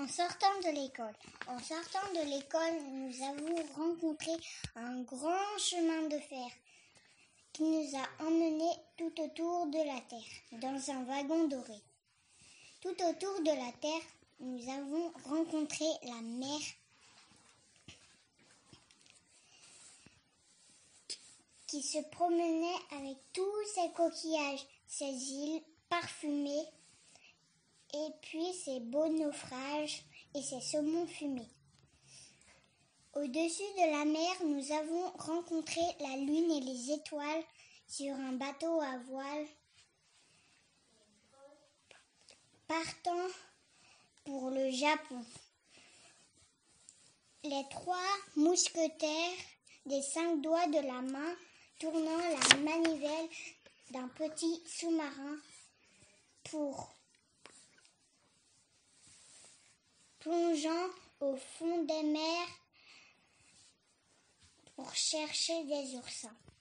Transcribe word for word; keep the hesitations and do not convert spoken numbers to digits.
En sortant de l'école, en sortant de l'école, nous avons rencontré un grand chemin de fer qui nous a emmenés tout autour de la terre, dans un wagon doré. Tout autour de la terre, nous avons rencontré la mer qui se promenait avec tous ses coquillages, ses îles parfumées, et puis ses beaux naufrages et ses saumons fumés. Au-dessus de la mer, nous avons rencontré la lune et les étoiles sur un bateau à voile, partant pour le Japon. Les trois mousquetaires des cinq doigts de la main tournant la manivelle d'un petit sous-marin pour plongeant au fond des mers pour chercher des oursins.